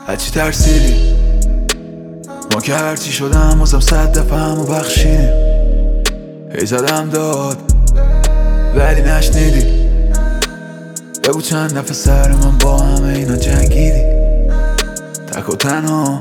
هرچی ترسیدی ما که هرچی شدم بازم 100 دفعه همو بخشیدیم. هی زدم داد ولی نشنیدی. بگو چند دفعه سر من با همه اینا جنگیدی. تک و تنها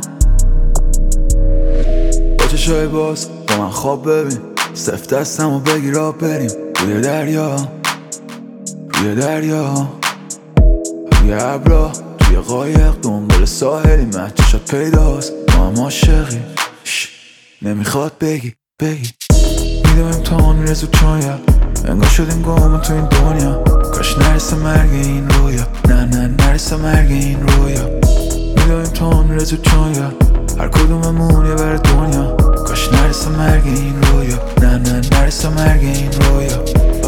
با چشای باز با من خواب ببین. سفت دستم و بگیر آب بریم روی دریا، روی دریا، روی ابرا، توی قایق دنبال ساحلی. مهجشات پیداست ما هم عاشقی. نمیخواد بگی میدم امتحان میرزو چایا. انگار شدیم گم تو این دنیا. کاش نرسه مرگ این رویا. نه نرسه مرگ این رویا. میدم امتحان میرزو چایا. هر کدوممون یه بر دنیا. کاش نرسه مرگ این رویا. نه نرسه مرگ این رویا.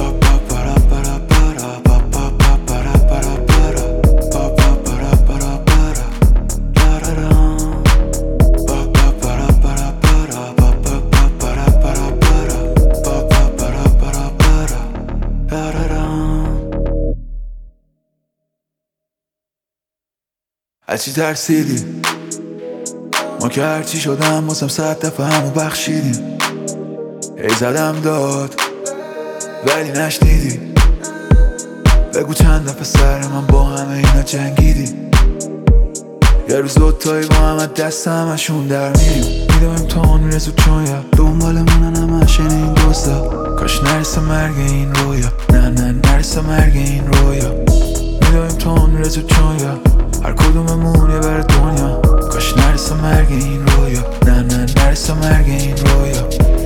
هرچی ترسیدی ما که هرچی شدم بازم 100 دفعه همو بخشیدیم. هی زدم داد ولی نشنیدی. بگو چند دفعه سر من با همه اینا جنگیدی. یه روز دوتایی با هم دست همشون در میریم. میدم امتحان میرزو چایا. دنبالمونن همش این دوستا. کاش نرسه مرگ این رویا. نه نرسه مرگ این رویا. میدم امتحان میرزو چایا. هر کدوممون یه بر دنیا. کاش نرسه مرگ این رویا. نه نرسه مرگ این رویا.